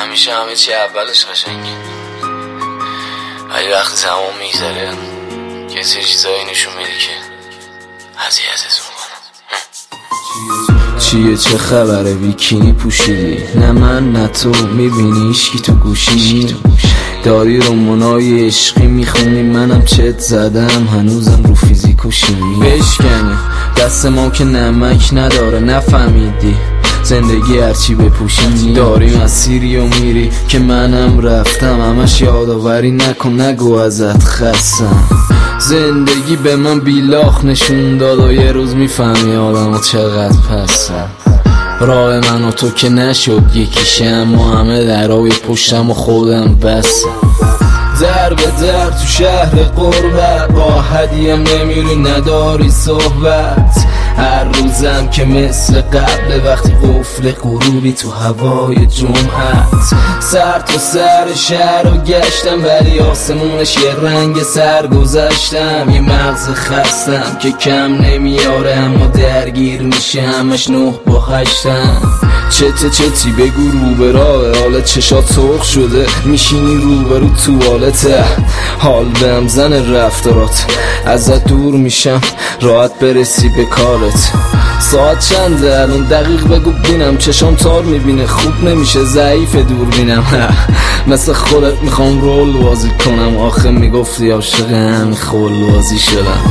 همیشه همه چی اولش قشنگه، ولی وقتی تمام میگذره یه سری چیزایی نشون میده که اذیتت میکنه. چیه چه خبره بیکینی پوشیدی؟ نه من نه تو، میبینی هیچکی تو گوشی داری رومانای عشقی میخونی، منم چت زدم هنوزم رو فیزیک و شیمی. بشکنی دست ما که نمک نداره، نفهمیدی زندگی هرچی بپوشی داری مسیری و میری که منم رفتم، همش یادآوری نکن نگو ازت خستم. زندگی به من بیلاخ نشون داد و یه روز میفهمی آدم چقدر پسم. راه من و تو که نشد یکیشه، اما همه درهای پشتم و خودم بسم. در به در تو شهر قربت، با هدیم نمیری نداری صحبت. هر روزم که مثل قبل وقتی قفل غروبی تو هوای جمعت. سر تا سر شهر رو گشتم ولی آسمونش یه رنگ سر گذاشتم. یه مغز خستم که کم نمیاره اما درگیر میشه همش 9 با 8م. چتی بگو رو به راه، حالت چشات سرخ شده میشینی روبرو توالته. حال بهم زن رفتارات، ازت دور میشم راحت برسی به کارت. ساعت چنده الان دقیق بگو بینم، چشام تار میبینه خوب نمیشه ضعیف دور بینم. مثل خودت میخوام رول بازی کنم، آخه میگفتی عاشق همین خول بازی شدم.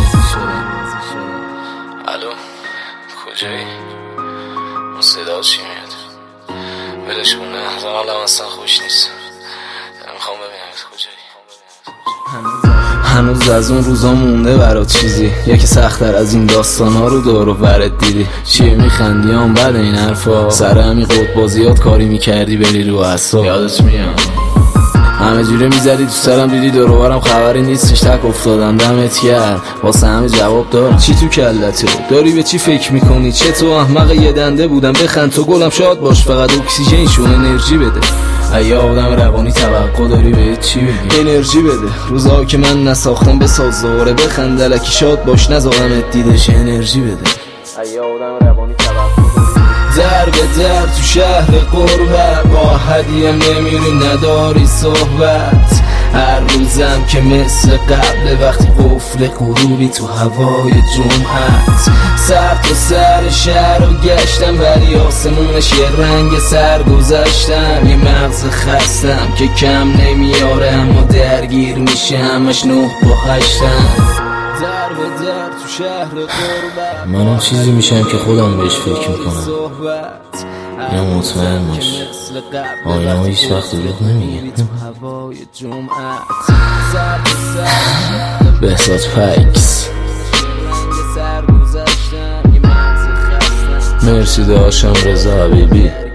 الو کجایی؟ اون صدا چی میاد؟ ولش کن، نه حالم اصلا خوش نیست، میخوام ببینم کجایی. هنوز از اون روزا مونده برات چیزی؟ یکی سخت‌تر از این داستانا رو دور و برت دیدی؟ چیه میخندی هم بد این حرفا؟ سر همین قطبازیات کاری میکردی بری رو اعصاب. یادت میاد همه جوره میزدی تو سرم، دیدی دور و برم خبری نیستش، تک افتادم دمت کرد واسه همه جواب دارم. چی تو کلته؟ داری به چی فکر میکنی؟ چه تو احمق یه دنده بودم بخند تو گلم شاد باش، فقط اکسیژن شون انرژی بده. ای آدم روانی توقع داری به چی بگی؟ انرژی بده. روزا که من نساختم بساز دوره بخند الکی شاد باش نذارمت دیدش انرژی بده. ای آدم روانی توقع در به در تو شهر قربت، با هدیم نمیری نداری صحبت. هر روزم که مثل قبل وقتی قفل غروبی تو هوای جمعت. سر تا سر شهر رو گشتم ولی آسمونش یه رنگ سر گذاشتم. یه مغز خستم که کم نمیاره اما درگیر میشه همش 9 با 8م. در به در تو شهر قربت، منم چیزی میشم که خودم بهش فکر میکنم. یا مطمئن باش آینه ها هیچ وقت دروغ نمیگه. بهزاد فکس. مرسی داشتم رضا حبیبی.